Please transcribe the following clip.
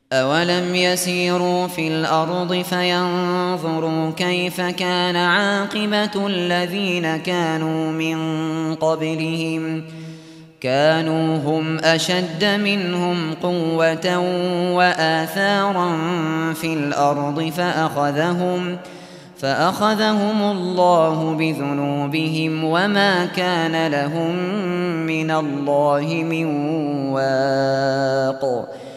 أولم يسيروا في الأرض فينظروا كيف كان عاقبة الذين كانوا من قبلهم كانوا هم أشد منهم قوة وآثارا في الأرض فأخذهم الله بذنوبهم وما كان لهم من الله من واق